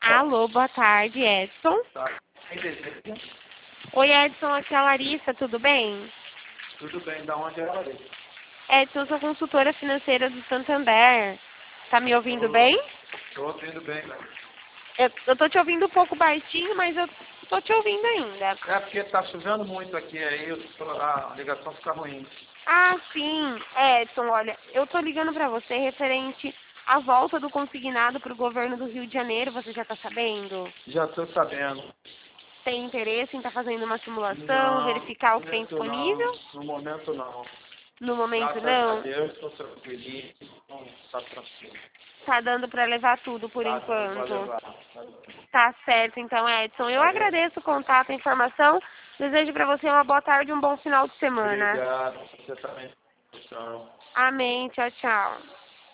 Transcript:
Alô, boa tarde, Edson. Tá. Quem deseja? Oi, Edson, aqui é a Larissa, tudo bem? Tudo bem, da onde é a Larissa? Edson, eu sou consultora financeira do Santander. Tá me ouvindo bem? Estou ouvindo bem, né? Eu tô te ouvindo um pouco baixinho, mas eu tô te ouvindo ainda. É porque está chovendo muito aqui, aí a ligação fica ruim. Ah, sim, Edson, olha, eu tô ligando pra você referente à volta do consignado pro governo do Rio de Janeiro, você já tá sabendo? Já estou sabendo. Tem interesse em estar fazendo uma simulação, Não, verificar o no que tem momento não. disponível? No momento não. No momento Graças a não? Deus, estou tranquilinho, não está tranquilo. Tá dando pra levar tudo por Tá, vou enquanto. levar. Tá certo, então, Edson. Eu Valeu. agradeço o contato, a informação. Desejo pra você uma boa tarde e um bom final de semana. Obrigado, você também. Tchau. Amém. Tchau, tchau.